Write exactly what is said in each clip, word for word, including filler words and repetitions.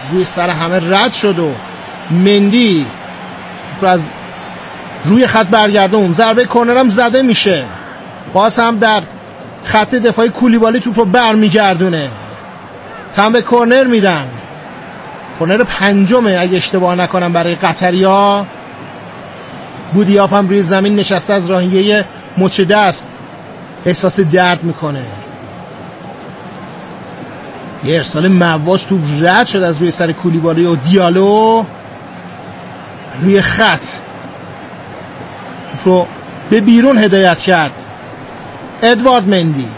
روی سر همه رد شد و مندی رو از روی خط برگردون. ضربه کرنر هم زده میشه، باز هم در خط دفاعی کولیبالی توپ رو برمیگردونه. تم به کرنر میدن، کرنر پنجمه اگه اشتباه نکنم برای قطریا. بودیاف هم روی زمین نشسته از راهیه مچ دست احساس درد میکنه. یه ارسال مواج توپ رد شد از روی سر کولیبالی و دیالو روی خط توپ رو به بیرون هدایت کرد ادوارد مندی.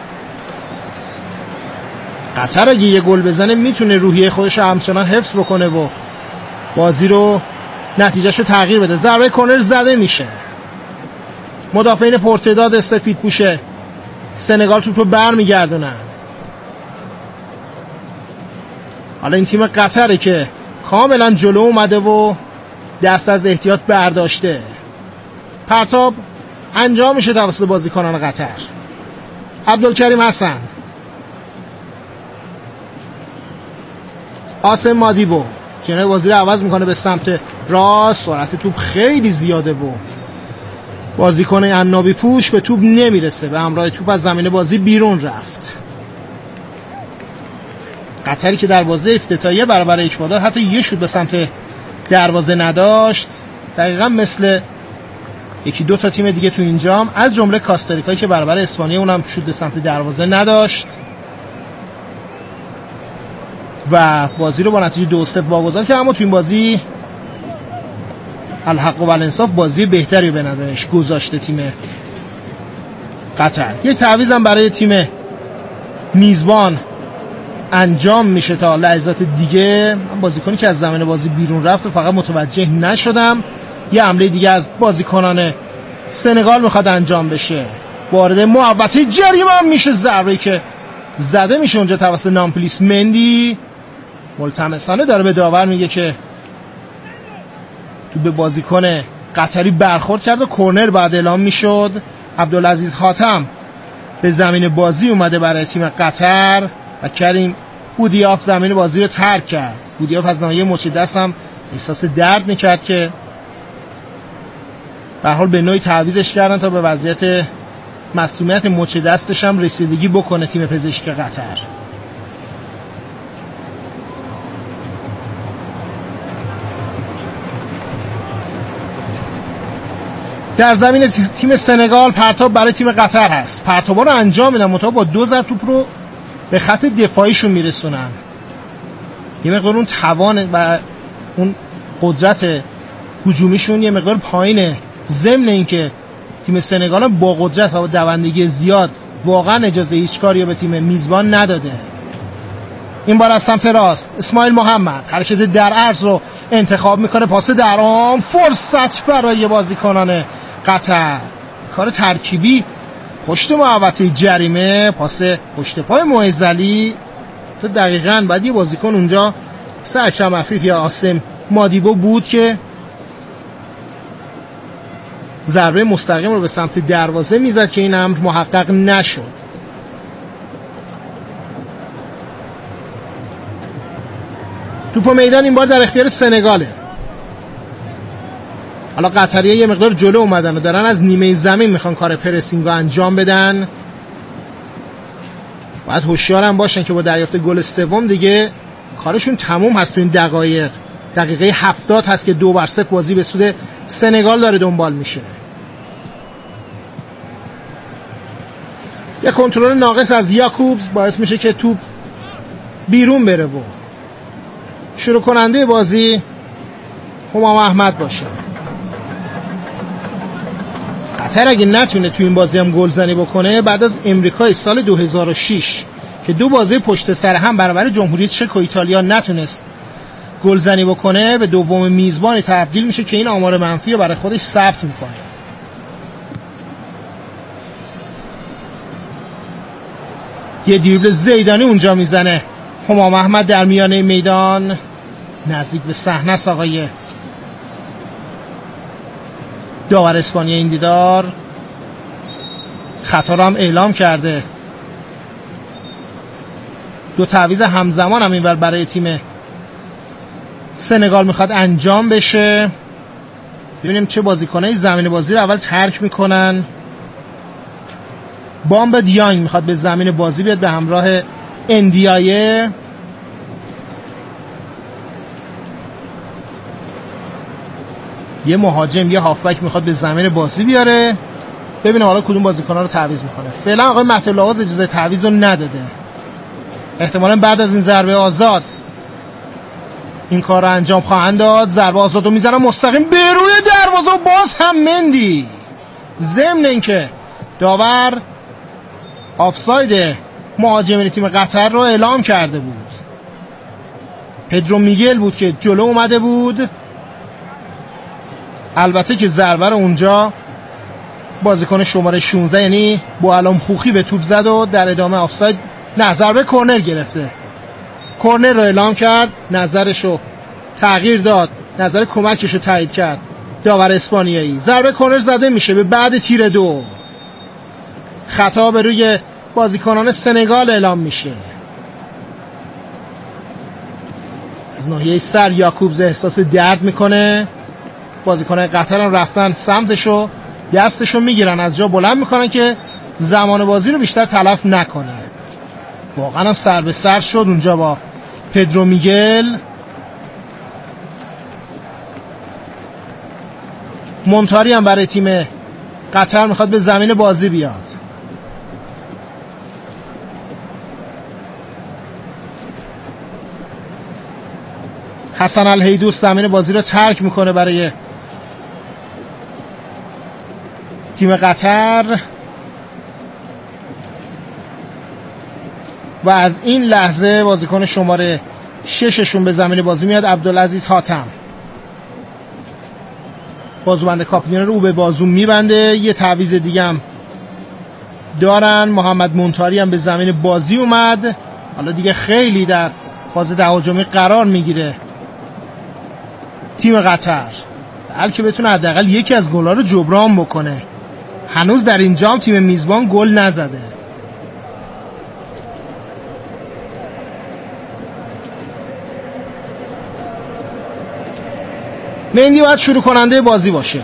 قطر اگه یه گل بزنه میتونه روحیه خودش همچنان حفظ بکنه و بازی رو نتیجهشو تغییر بده. ضربه کرنر زده میشه، مدافعین پرتعداد سفید پوشه سنگال توپ رو برمیگردونن. حالا این تیم قطره که کاملا جلو اومده و دست از احتیاط برداشته. پرتاب انجام میشه توسط بازیکنان قطر. عبدالکریم حسن، آسم مادیبو جنه بازی رو عوض میکنه به سمت راست. سرعت توپ خیلی زیاده و بازیکن عنابی پوش به توپ نمیرسه، به همراه توپ از زمین بازی بیرون رفت. قطری که در بازی افتتاحیه برابر اکوادور حتی یه شوت به سمت دروازه نداشت، دقیقا مثل یکی دو تا تیم دیگه تو اینجام، از جمله کاستاریکایی که برابر اسپانیا اونم شوت به سمت دروازه نداشت و بازی رو با نتیجه دو صفر واگذار کرد. اما تو این بازی الحق و الانصاف بازی بهتری به نظرش گذاشته تیم قطر. یک تعویض هم برای تیم میزبان انجام میشه تا لحظات دیگه. من بازیکنی که از زمین بازی بیرون رفت و فقط متوجه نشدم. یه حمله دیگه از بازیکنان سنگال میخواد انجام بشه، وارد محوطه جریمه هم میشه. ضربه‌ای که زده میشه اونجا توسط نامپلیس مندی ملتمسانه داره به داور میگه که تو به بازیکن قطری برخورد کرد و کرنر بعد اعلام میشد. عبدالعزیز خاتم به زمین بازی اومده برای تیم قطر و کریم بودیاف زمین بازی رو ترک کرد. بودیاف از ناحیه مچ دست هم احساس درد میکرد که به هر حال به نوعی تعویضش کردن تا به وضعیت مصدومیت مچ دستش هم رسیدگی بکنه تیم پزشک قطر. در زمین تیم سنگال پرتاب برای تیم قطر هست. پرتابا رو انجام میدن منتها با دو ضرب توپ رو به خط دفاعیشون میرسونن. یه مقدار اون توان و اون قدرت هجومیشون یه مقدار پایینه، ضمن اینکه تیم سنگال با قدرت و با دوندگی زیاد واقعا اجازه هیچ کاری به تیم میزبان نداده. این بار از سمت راست اسماعیل محمد حرکت در عرض رو انتخاب میکنه، پاس در عام، فرصت برای بازیکنان قطر. کار ترکیبی پشت محوطه جریمه، پاس پشت پای معزلی. تو دقیقاً بعد یه بازیکن اونجا سه اکرم عفیف یا آسم مادیبو بود که ضربه مستقیم رو به سمت دروازه میزد که این امر محقق نشد. توپ میدان این بار در اختیار سنگاله. حالا قطری‌ها یه مقدار جلو اومدن و دارن از نیمه زمین میخوان کار پرسینگ رو انجام بدن. باید هوشیارم باشن که با دریافت گل سوم دیگه کارشون تموم هست. تو این دقایق دقیقه هفتاد هست که دو بر صفر بازی به سود سنگال داره دنبال میشه. یه کنترل ناقص از یاکوبز باعث میشه که توپ بیرون بره و شروع کننده بازی همام احمد باشه. قطر اگه نتونه تو این بازی هم گلزنی بکنه، بعد از امریکای سال دو هزار و شش که دو بازی پشت سر هم برابر جمهوری چک و ایتالیا نتونست گلزنی بکنه، به دوم میزبانی تبدیل میشه که این آمار منفی رو برای خودش ثبت میکنه. یه دریبل زیدانی اونجا میزنه همام احمد در میانه میدان، نزدیک به صحنه است آقای داور اسپانیا این دیدار. خطا رو هم اعلام کرده. دو تعویض همزمان هم اینور برای تیم سنگال میخواد انجام بشه. ببینیم چه بازیکنایی زمین بازی رو اول ترک میکنن. بامب دیانگ میخواد به زمین بازی بیاد به همراه اندیایه. یه مهاجم یه هافبک میخواد به زمین بازی بیاره. ببینیم حالا کدوم بازیکن‌ها رو تعویض میکنه. فعلا آقای مهدالعاوض اجازه تعویض رو نداده. احتمالاً بعد از این ضربه آزاد این کار رو انجام خواهند داد. ضربه آزاد رو میزنن مستقیم به روی دروازه و باز هم مندی. ضمن اینکه داور آفساید مهاجم تیم قطر رو اعلام کرده بود. پدرو میگل بود که جلو اومده بود. البته که ضربه رو اونجا بازیکن شماره شانزده یعنی بوعلام خوخی به توپ زد و در ادامه آفساید نه ضربه کرنر گرفته. کرنر رو اعلام کرد، نظرش رو تغییر داد، نظر کمکش رو تایید کرد داور اسپانیایی. ضربه کرنر زده میشه به بعد تیر دو. خطا به روی بازیکنان سنگال اعلام میشه. از ناحیه سر یاکوبز احساس درد میکنه. بازیکنان قطر هم رفتن سمتشو دستشو میگیرن از جا بلند میکنن که زمان بازی رو بیشتر تلف نکنه. واقعا هم سر به سر شد اونجا با پدرو میگل. مونتاری هم برای تیم قطر میخواد به زمین بازی بیاد. حسن الهیدوس زمین بازی رو ترک میکنه برای تیم قطر و از این لحظه بازیکن شماره شششون به زمین بازی میاد، عبدالعزیز حاتم. بازوبند کاپیتان رو به بازو میبنده. یه تعویض دیگه هم دارن. محمد مونتاری هم به زمین بازی اومد. حالا دیگه خیلی در فاز تهاجمی قرار میگیره تیم قطر، بلکه بتونه حداقل یکی از گل‌ها رو جبران بکنه. هنوز در این جام تیم میزبان گل نزده. مندی باید شروع کننده بازی باشه.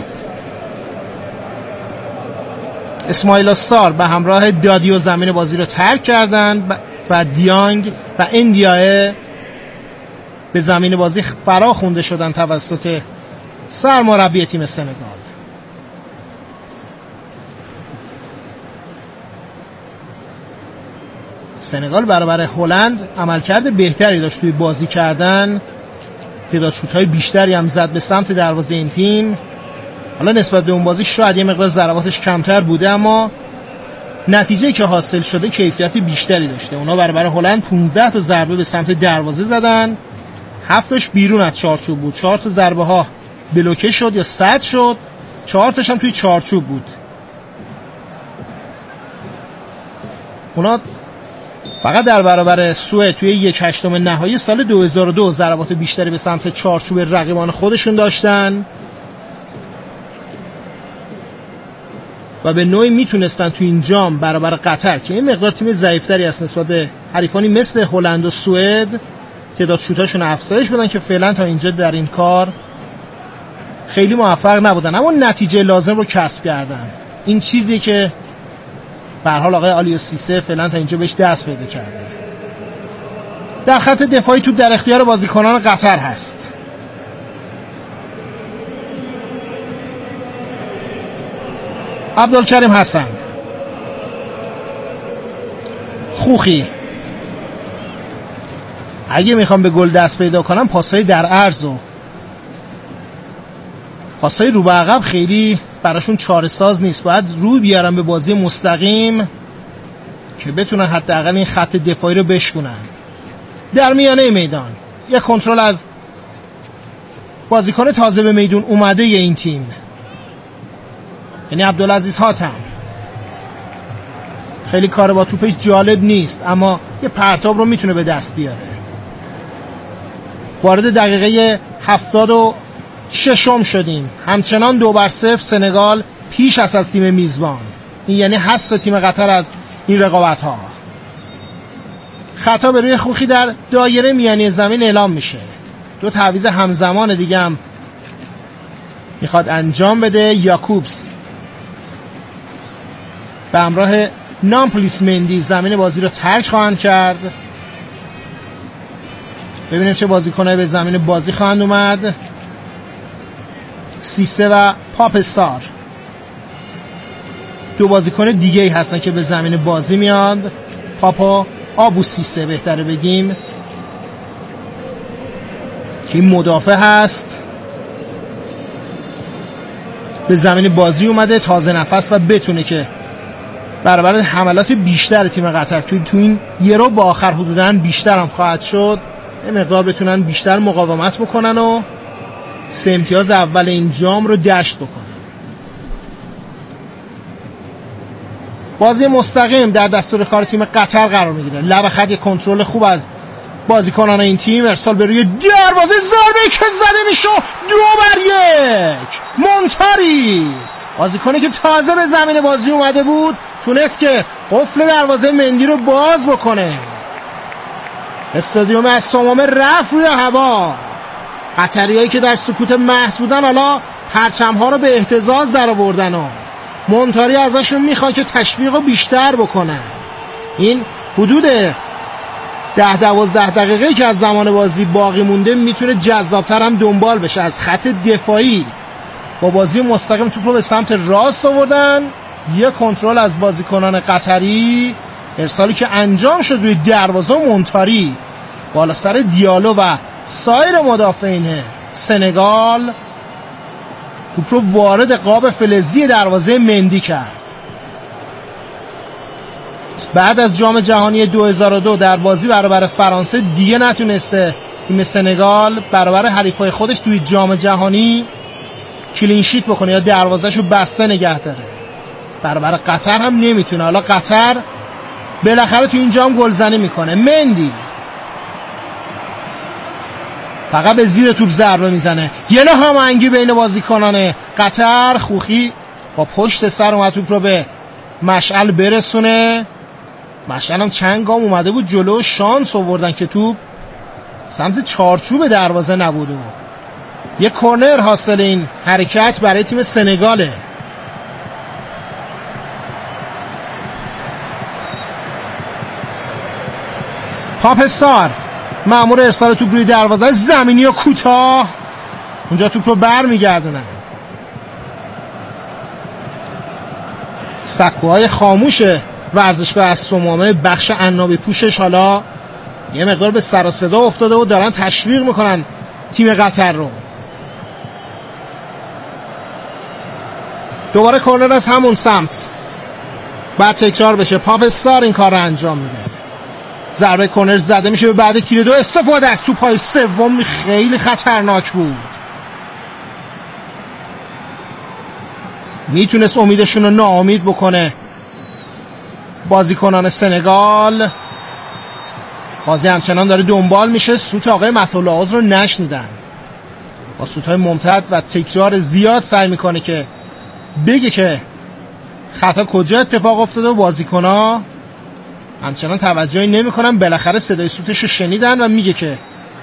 اسماعیل استار به همراه دادیو زمین بازی رو ترک کردن و دیانگ و اندیایه به زمین بازی فرا خونده شدن توسط سرمربی تیم سنگال. سنگال برابر هلند عملکرد بهتری داشت توی بازی کردن. تعداد شوت‌های بیشتری هم زد به سمت دروازه این تیم. حالا نسبت به اون بازی شاید یه مقدار ضرباتش کمتر بوده، اما نتیجه که حاصل شده کیفیت بیشتری داشته. اونا برابر هلند پانزده تا ضربه به سمت دروازه زدن، هفتش بیرون از چارچوب بود. چهار تا ضربه ها بلوکه شد یا سد شد، چهار تاش هم توی چارچوب بود. اونا فقط در برابر سوئد توی یک هشتم نهایی سال دو هزار و دو ضربات بیشتری به سمت چارچوب رقیبان خودشون داشتن و به نوعی میتونستن توی این جام برابر قطر که این مقدار تیم ضعیفتری است نسبت به حریفانی مثل هلند و سوئد تعداد شوتاشون افزایش بدن که فعلا تا اینجا در این کار خیلی موفق نبودن، اما نتیجه لازم رو کسب کردن. این چیزی که به هر حال آقای آلیو سیسه فعلا تا اینجا بهش دست پیدا کرده. در خط دفاعی توپ در اختیار بازیکنان قطر هست. عبدالکریم حسن، خوخی. اگه میخوام به گل دست پیدا کنم پاسای در عرض و پاسای رو به عقب خیلی براشون چاره ساز نیست. باید روی بیارن به بازی مستقیم که بتونن حداقل این خط دفاعی رو بشکنن. در میانه میدان یه کنترل از بازیکن تازه به میدون اومده ی این تیم، یعنی عبدالعزیز حاتم. خیلی کار با توپش جالب نیست، اما یه پرتاب رو میتونه به دست بیاره. وارد دقیقه هفتاد و ششم شدیم. همچنان دو بر صفر سنگال پیش است از تیم میزبان. این یعنی حذف تیم قطر از این رقابت ها. خطا به روی خوخی در دایره میانی زمین اعلام میشه. دو تعویض همزمان دیگه هم میخواد انجام بده. یاکوبس به همراه نامپلیس مندی زمین بازی رو ترک خواهند کرد. ببینیم چه بازیکنایی به زمین بازی خواهند اومد. سیسه و پاپستار دو بازیکن دیگه ای هستن که به زمین بازی میاد. پاپا آبو سیسه بهتره بگیم که این مدافع هست، به زمین بازی اومده تازه نفس و بتونه که برابر حملات بیشتر تیم قطر که تو این یه رو با آخر حدوداً بیشتر هم خواهد شد یه مقدار بتونن بیشتر مقاومت بکنن و سه امتیاز اول این جام رو دشت بکنن. بازی مستقیم در دستور کار تیم قطر قرار میگیره. لب خط کنترل خوب از بازیکنان این تیم، ارسال به روی دروازه، ضربه که زده میشه دو بر یک. مونتاری بازیکنی که تازه به زمین بازی اومده بود تونست که قفل دروازه مندی رو باز بکنه. استادیوم از تمام رفت روی هوا. قطریایی که در سکوت محض بودن حالا پرچم‌ها رو به اهتزاز در آوردن و مونتاری ازشون میخواد که تشویق رو بیشتر بکنن. این حدود ده دوازده دقیقه که از زمان بازی باقی مونده میتونه جذابتر هم دنبال بشه. از خط دفاعی با بازی مستقیم توپ رو به سمت راست آوردن. یه کنترل از بازیکنان قطری، ارسالی که انجام شد روی دروازه مونتاری بالا سر دیالو و سایر مدافعین سنگال توپ رو وارد قاب فلزی دروازه مندی کرد. بعد از جام جهانی دو هزار و دو در بازی برابر فرانسه دیگه نتونسته تیم سنگال برابر حریفای خودش توی جام جهانی کلین شیت بکنه یا دروازه‌شو رو بسته نگه داره. برابر قطر هم نمیتونه. حالا قطر بالاخره توی این جام گلزنی میکنه. مندی فقط به زیر توپ ضربه میزنه. یه نه هماهنگی بین بازیکنان قطر. خوخی با پشت سر اومد توپ رو به مشعل برسونه. مشعل هم چند گام اومده بود جلو، شانس آوردن که توپ سمت چارچوب دروازه نبود. یه کورنر حاصل این حرکت برای تیم سنگاله. پاپستار مأمور ارسال توپ روی دروازه زمینی و کوتاه، اونجا توپ رو بر میگردونن. سکوهای خاموش ورزشگاه استومامه بخش عنابی پوشش حالا یه مقدار به سر و صدا افتاده و دارن تشویق میکنن تیم قطر رو. دوباره کورنر از همون سمت بعد تکرار بشه. پاپستار این کار رو انجام میده. ضربه کورنر زده میشه به بعد تیر دو. استفاده از توپ‌های سوم خیلی خطرناک بود. میتونست امیدشون رو ناامید بکنه بازیکنان سنگال. بازی همچنان داره دنبال میشه. سوت آقای مطلعاز رو نشنیدن. با سوت‌های ممتد و تکرار زیاد سعی میکنه که بگه که خطا کجا اتفاق افتاده و بازیکن‌ها همچنان توجهی نمی‌کنن. بالاخره صدای سوتش رو شنیدن و میگه که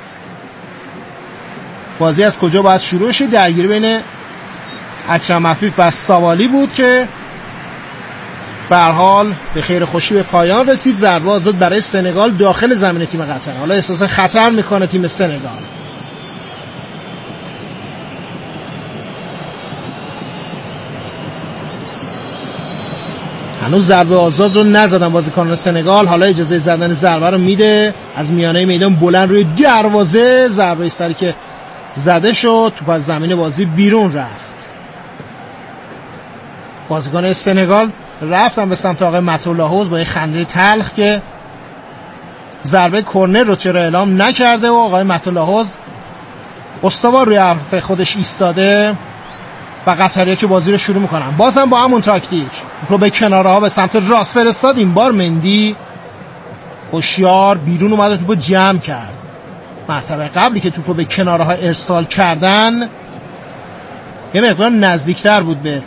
بازی از کجا باید شروع شه. درگیری بین اکرم عفیف و سوالی بود که به هر حال به خیر خوشی به پایان رسید. ضربه آزاد برای سنگال داخل زمین تیم قطر. حالا احساس خطر میکنه تیم سنگال. هنوز ضربه آزاد رو نزدن بازیکنان سنگال. حالا اجازه زدن ضربه رو میده. از میانه میدان بلند روی دروازه ضربه سری که زده شد، توپ از زمین بازی بیرون رفت. بازیکن سنگال رفتن به سمت آقای مطلعاز با یه خنده تلخ که ضربه کورنر رو چرا اعلام نکرده و آقای مطلعاز استوار روی حرف خودش ایستاده و قطری‌ها که بازی رو شروع میکنن. بازم با همون تاکتیک رو به کناره ها به سمت راست فرستاد. این بار مندی هوشیار بیرون اومد و توپو جمع کرد. مرتبه قبلی که توپو به کناره ها ارسال کردن یه مقدار نزدیکتر بود به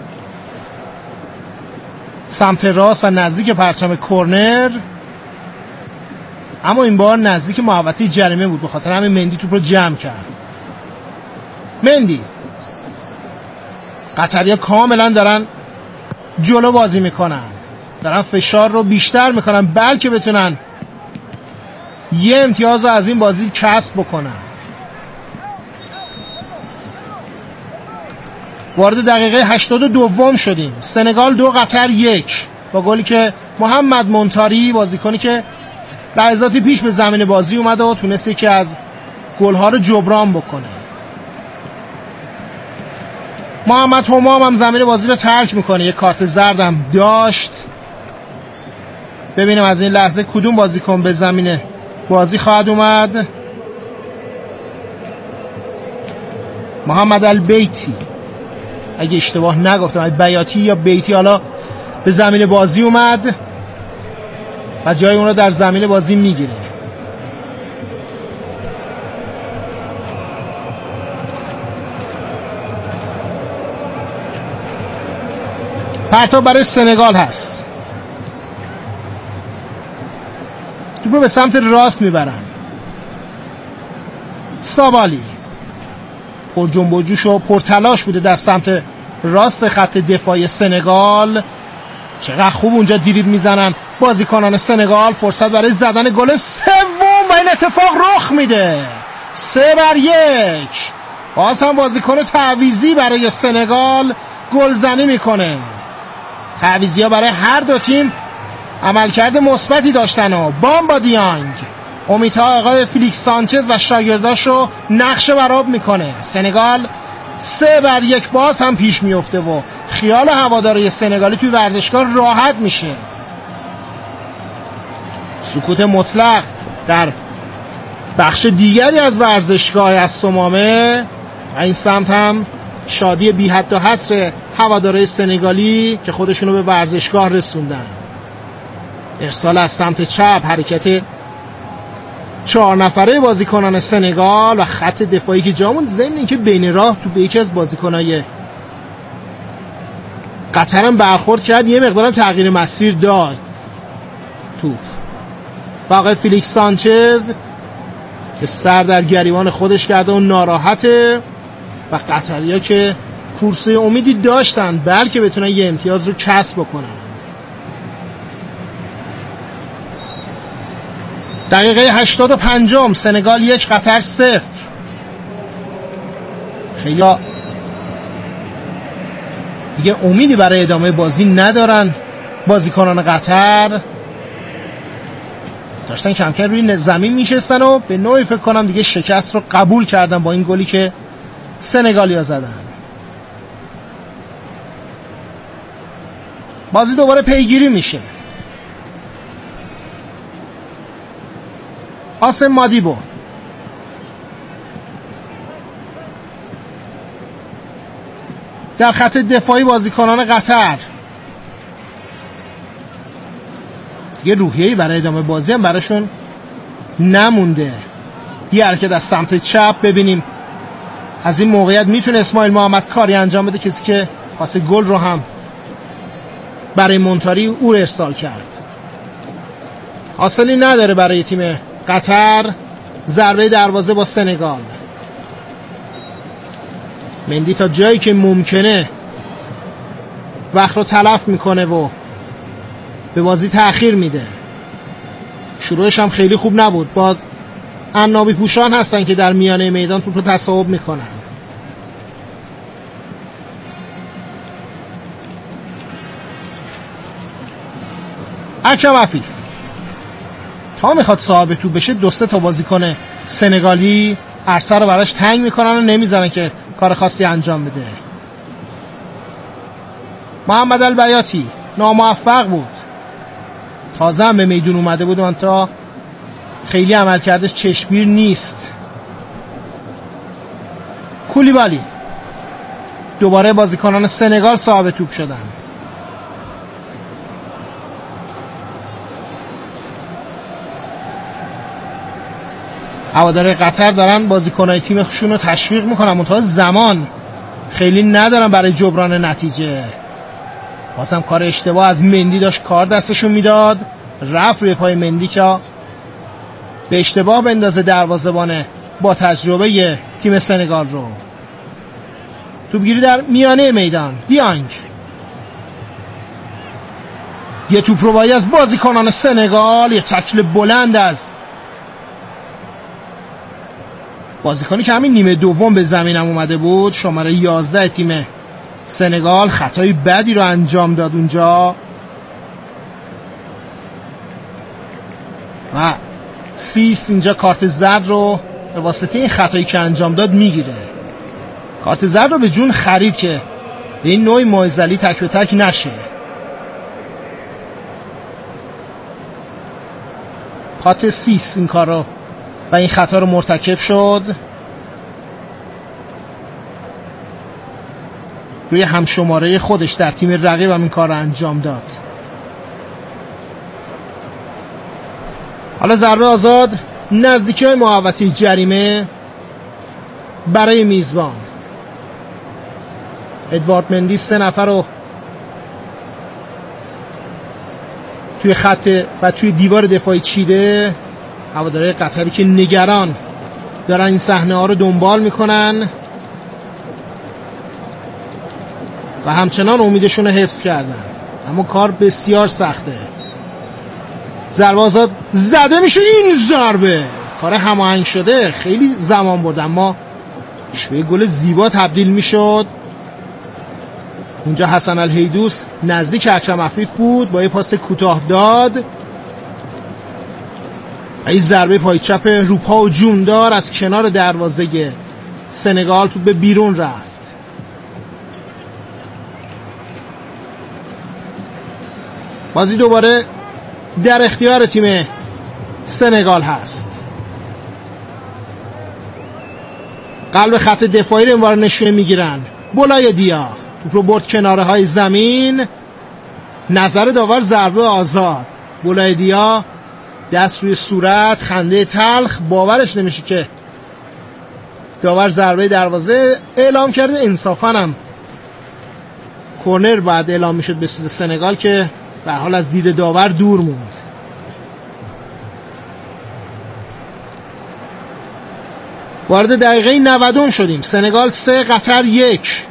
سمت راست و نزدیک پرچم کورنر، اما این بار نزدیک محوطه جریمه بود. به خاطر همین مندی توپ رو جمع کرد. مندی. قطریا کاملا دارن جلو بازی میکنن، دارن فشار رو بیشتر میکنن بلکه بتونن یه امتیاز رو از این بازی کسب بکنن. وارد دقیقه هشتاد و دوم شدیم. سنگال دو قطر یک با گلی که محمد منتاری بازیکنی که لحظاتی پیش به زمین بازی اومده و تونست یکی از گل‌ها رو جبران بکنه. محمد همام هم زمین بازی رو ترک میکنه، یک کارت زردم داشت. ببینیم از این لحظه کدوم بازیکن به زمین بازی خواهد اومد. محمد البیتی اگه اشتباه نگفتم، بیاتی یا بیتی، حالا به زمین بازی اومد و جای اون رو در زمین بازی میگیره. پرتاب برای سنگال هست. توپو به سمت راست میبرن. سابالی پر جنب و جوش و پر تلاش بوده در سمت راست خط دفاعی سنگال. چقدر خوب اونجا دریبل میزنن بازیکنان سنگال. فرصت برای زدن گل سوم و این اتفاق رخ میده. سه بر یک. باز هم بازیکن تعویضی برای سنگال گلزنی میکنه. تعویضی ها برای هر دو تیم عملکرد مثبتی داشتن و بامبا دیانگ امیدها آقای فیلیکس سانچز و شاگرداش رو نقش برآب میکنه. سنگال سه بر یک باز هم پیش میفته و خیال هواداری سنگالی توی ورزشگاه راحت میشه. سکوت مطلق در بخش دیگری از ورزشگاه از سمامه و این سمت هم شادی بی حد و حصر هواداری سنگالی که خودشونو به ورزشگاه رسوندن. ارسال از سمت چپ، حرکت چهار نفره بازیکنان سنگال و خط دفاعی که جامون ضمن اینکه بین راه تو به یکی از بازیکنای قطر هم برخورد کرد، یه مقدارم تغییر مسیر داد توپ. و آقای فیلیکس سانچز که سر در گریبان خودش کرده و ناراحته و قطریا که کورسه امیدی داشتن بلکه بتونن یه امتیاز رو کسب بکنن. دقیقه هشتاد و پنجم. سنگال یک قطر صفر. خیلی دیگه امیدی برای ادامه بازی ندارن بازیکنان قطر. داشتن کم کم روی زمین میشستن و به نوعی فکر کنم دیگه شکست رو قبول کردن با این گلی که سنگالیا زدن. بازی دوباره پیگیری میشه. آسم مادیبو در خط دفاعی بازیکنان قطر. یه روحیه‌ای برای ادامه بازی هم براشون نمونده. یه حرکت از سمت چپ ببینیم از این موقعیت میتونه اسماعیل محمد کاری انجام بده، کسی که پاس گل رو هم برای منتاری او ارسال کرد. حاصلی نداره برای تیم قطر. ضربه دروازه با سنگال. مندی تا جایی که ممکنه وقت رو تلف میکنه و به بازی تأخیر میده. شروعش هم خیلی خوب نبود. باز عنابی پوشان هستن که در میانه میدان توپ رو تصاحب میکنن. اکرم عفیف تا میخواد صاحب توپ بشه دو سه تا بازیکن سنگالی عرصه رو براش تنگ میکنن و نمیذارن که کار خاصی انجام بده. محمد البیاتی ناموفق بود. تازه هم به میدون اومده بود و تا خیلی عمل کردش چشمگیر نیست. کولیبالی دوباره بازیکنان سنگال صاحب توپ شدن. هوادار قطر دارن بازیکنای تیمشون رو تشویق میکنن، منتها زمان خیلی ندارن برای جبران نتیجه. واسم کار اشتباه از مندی داشت کار دستشون میداد، رفت روی پای مندی که به اشتباه بندازه دروازه‌بان با تجربه تیم سنگال رو. توپگیری در میانه میدان. دیانگ یه توپ رو بایی از بازیکنان سنگال، یه تکل بلند از بازیکنی که همین نیمه دوم به زمینم اومده بود، شماره یازده تیم سنگال. خطای بدی رو انجام داد اونجا و سیس اینجا کارت زرد رو به واسطه این خطایی که انجام داد میگیره. کارت زرد رو به جون خرید که به این نوع مایزلی تک به تک نشه. پات سیس این کار رو و این خطا رو مرتکب شد. روی همشماره خودش در تیم رقیب هم این کار رو انجام داد. حالا ضربه آزاد نزدیکی های محوطه جریمه برای میزبان. ادوارد مندی سه نفر رو توی خط و توی دیوار دفاعی چیده. هواداره قطری که نگران دارن این صحنه ها رو دنبال میکنن و همچنان امیدشون رو حفظ کردن، اما کار بسیار سخته. ضربه آزاد زده میشه. این ضربه کار هماهنگ شده، خیلی زمان برد اما به گل زیبا تبدیل میشد. اونجا حسن الهیدوس نزدیک اکرم عفیف بود، با یه پاس کوتاه داد. این ضربه پای چپ روپا و جوندار از کنار دروازه سنگال تو به بیرون رفت. بازی دوباره در اختیار تیم سنگال هست. قلب خط دفاعی رو این بار نشونه میگیرن. بولای دیا توپ رو برد کناره های زمین. نظر داور ضربه آزاد. بولای دیا دست روی صورت، خنده تلخ، باورش نمیشه که داور ضربه دروازه اعلام کرده. انصافاً هم کورنر بعد اعلام میشد به سود سنگال که به حال از دید داور دور موند. وارد دقیقه نود شدیم. سنگال سه قطر یک.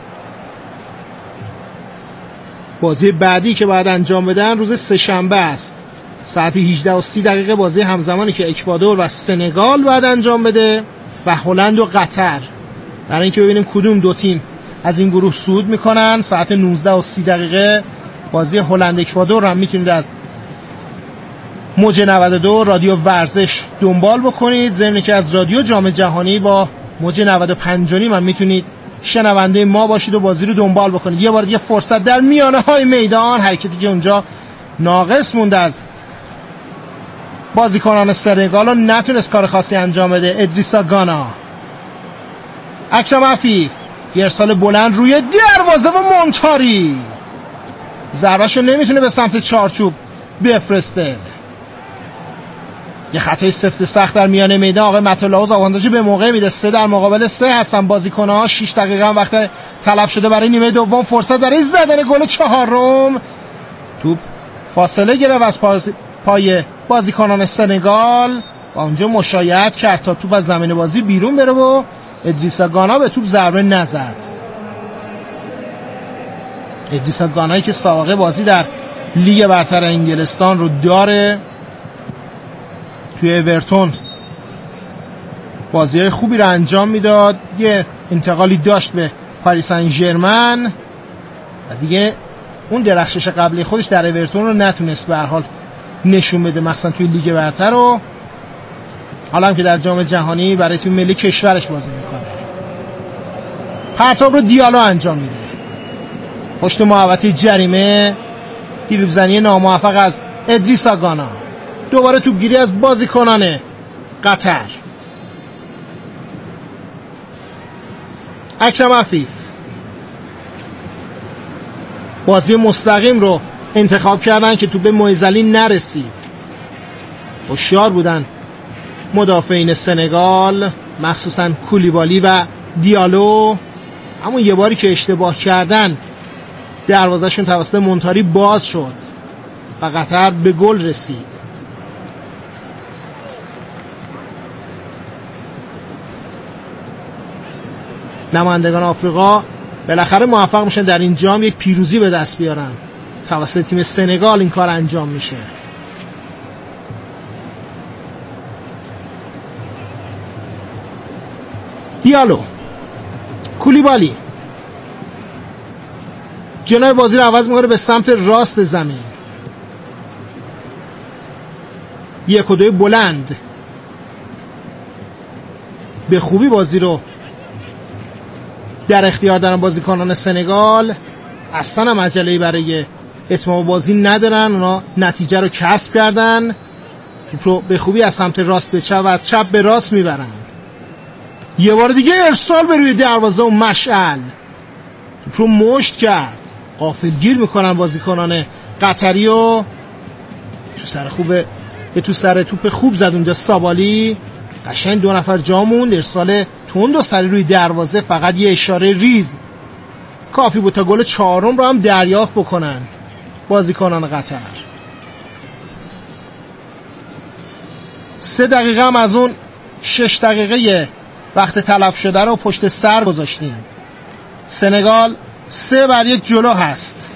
بازی بعدی که باید انجام بدن روز سه‌شنبه است، ساعت هجده و سی دقیقه. بازی همزمانی که اکوادور و سنگال باید انجام بده و هلند و قطر، برای اینکه ببینیم کدوم دو تیم از این گروه صعود میکنن. ساعت نوزده و سی دقیقه بازی هلند اکوادور هم میتونید از موج نود و دو رادیو ورزش دنبال بکنید، ضمن که از رادیو جام جهانی با موج نود و پنج و نیم هم میتونید شنونده ما باشید و بازی رو دنبال بکنید. یه بار دیگه فرصت در میانه های میدان، حرکتی که اونجا ناقص مونده از بازیکنان سنگال رو نتونست کار خاصی انجام بده. ادریسا گانا، اکرم عفیف، یه ارسال بلند روی دروازه و مونتاری ضربه‌شو نمیتونه به سمت چارچوب بفرسته. یه خطای سفت سخت در میانه میدان. آقای متلاوز آوانداژی به موقع میده. سه در مقابل سه هستن بازیکن‌ها. شش دقیقه هم وقت تلف شده برای نیمه دوم. فرصت برای زدن گل چهارم. توپ فاصله گرفت از پاس پای بازیکنان سنگال و اونجا مشایعت کرد تا توپ از زمین بازی بیرون بره و ادریسا گانا به توپ ضربه نزد. ادریسا گانایی که سابقه بازی در لیگ برتر انگلستان رو داره، توی اورتون بازی‌های خوبی رو انجام میداد. یه انتقالی داشت به پاریس سن ژرمن و دیگه اون درخشش قبلی خودش در اورتون رو نتونست به هر حال نشون بده، مخصوصا توی لیگ برتر رو. حالا هم که در جام جهانی برای تیم ملی کشورش بازی میکنه. پرتاب رو دیالو انجام میده. پشت محوطه جریمه دریبل‌زنی ناموفق از ادریسا گانا. دوباره توپگیری از بازیکنان قطر. اکرم عفیف بازی مستقیم رو انتخاب کردن که توپ به مویزلی نرسید. هوشیار بودن مدافعین سنگال، مخصوصا کولیبالی و دیالو. همون یه باری که اشتباه کردن دروازه‌شون توسط مونتاری باز شد و قطر به گل رسید. نمایندگان آفریقا بالاخره موفق میشن در این جام یک پیروزی به دست بیارن. توسط تیم سنگال این کار انجام میشه. دیالو، کولیبالی جناح بازی رو عوض میکنه به سمت راست زمین. یک و دوی بلند به خوبی بازی رو در اختیار دارن بازیکنان سنگال. اصلا هم عجله‌ای برای اتمام بازی ندارن. اونا نتیجه رو کسب کردن. توپ رو به خوبی از سمت راست به چپ و از چپ به راست میبرن. یه بار دیگه ارسال به روی دروازه و مشعل توپ رو مشت کرد. غافلگیر میکنن بازیکنان قطری و تو سر خوبه تو سر توپ خوب زد اونجا سابالی. قشنگ دو نفر جا موند. ارسال تند و سری روی دروازه. فقط یه اشاره ریز کافی بود تا گل چهارم رو هم دریافت بکنن بازیکنان قطر. سه دقیقه هم از اون شش دقیقه وقت تلف شده رو پشت سر گذاشتیم. سنگال سه بر یک جلو هست.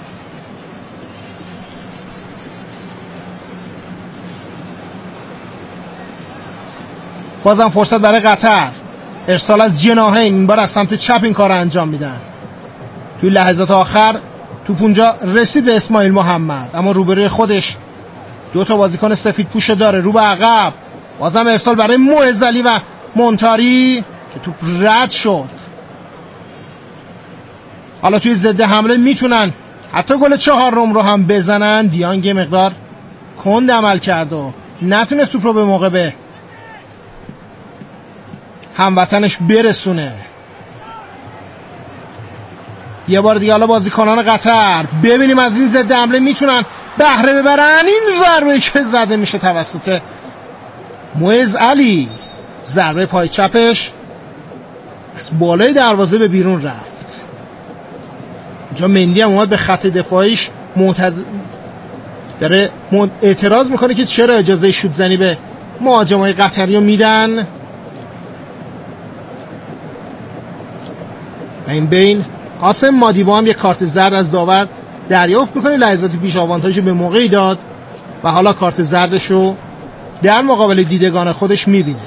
بازم فرصت برای قطر. ارسال از جناحین، این بار از سمت چپ این کار رو انجام میدن. توی لحظات آخر توپ اونجا رسید به اسماعیل محمد، اما روبروی خودش دو تا بازیکن سفید پوشو داره. رو به عقب بازم ارسال برای معزلی و مونتاری که توپ رد شد. حالا توی ضد حمله میتونن حتی گل چهارم رو هم بزنن. دیانگ مقدار کند عمل کرد و نتونست توپ رو به موقع به هموطنش برسونه. یه بار دیگه حالا بازیکنان قطر ببینیم از این ضد حمله میتونن بهره ببرن. این ضربه که زده میشه توسط معز علی، ضربه پای چپش از بالای دروازه به بیرون رفت. اینجا مندی هم اومد به خط دفاعیش معتز... داره اعتراض میکنه که چرا اجازه شوت زنی به مهاجمای قطری رو میدن. و این بین قاسم مادیبا هم یک کارت زرد از داور دریافت میکنه. لحظاتی پیش آوانتاژ به موقعی داد و حالا کارت زردش رو در مقابل دیدگان خودش میبینه.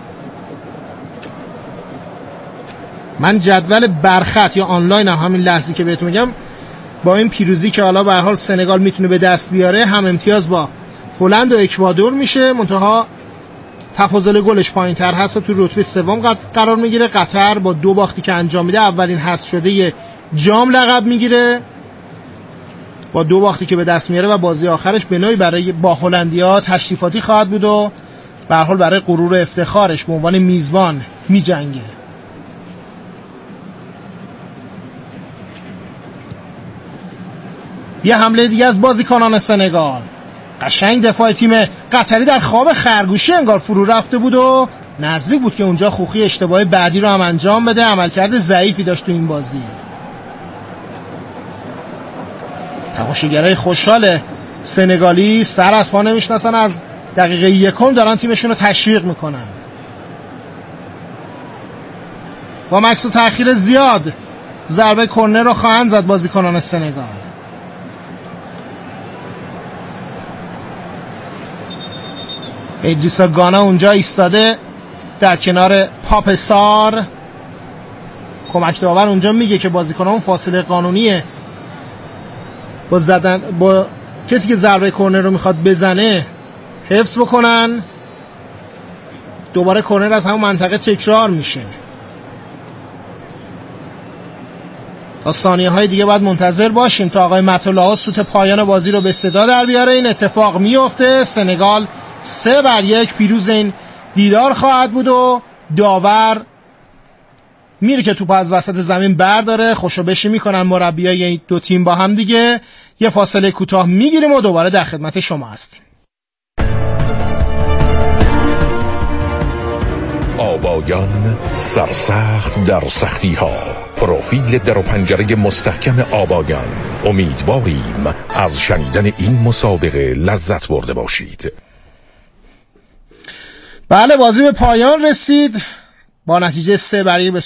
من جدول برخط یا آنلاین هم همین لحظی که بهتون میگم با این پیروزی که حالا به هر حال سنگال میتونه به دست بیاره هم امتیاز با هلند و اکوادور میشه، منتها تفاضل گلش پایین تر هست و تو رتبه سوم قرار میگیره. قطر با دو باختی که انجام میده اولین حذف شده جام لقب میگیره با دو باختی که به دست میاره و بازی آخرش به نوعی برای با هلندیا تشریفاتی خواهد بود و به هر حال برای غرور و افتخارش به عنوان میزبان میجنگه. یه حمله دیگه از بازیکنان سنگال. قشنگ دفاع تیم قطری در خواب خرگوشی انگار فرو رفته بود و نزدیک بود که اونجا خوخی اشتباه بعدی رو هم انجام بده. عملکرد ضعیفی داشت تو این بازی. تماشاگرای خوشحال سنگالی سر از پا نمیشناسن، از دقیقه یکم دارن تیمشون رو تشویق میکنن. با مکس و تأخیر زیاد ضربه کرنر رو خواهند زد بازیکنان سنگال. ادریسا گانا اونجا ایستاده در کنار پاپ سار. کمک داور اونجا میگه که بازیکنان فاصله قانونیه با زدن با کسی که ضربه کرنر رو میخواد بزنه حفظ بکنن. دوباره کرنر از همون منطقه تکرار میشه. تا ثانیه های دیگه باید منتظر باشیم تا آقای مطلعا سوت پایان بازی رو به صدا در بیاره. این اتفاق میفته. سنگال سه بر یک پیروز این دیدار خواهد بود و داور میره که توپ از وسط زمین برداره. خوشو بشی میکنن مربیای این دو تیم با هم دیگه. یه فاصله کوتاه میگیریم و دوباره در خدمت شما هستیم. آبایان سرسخت در سختی ها، پروفیل در و پنجره مستحکم آبایان. امیدواریم از شنیدن این مسابقه لذت برده باشید. بله، بازی به پایان رسید با نتیجه سه بر یک به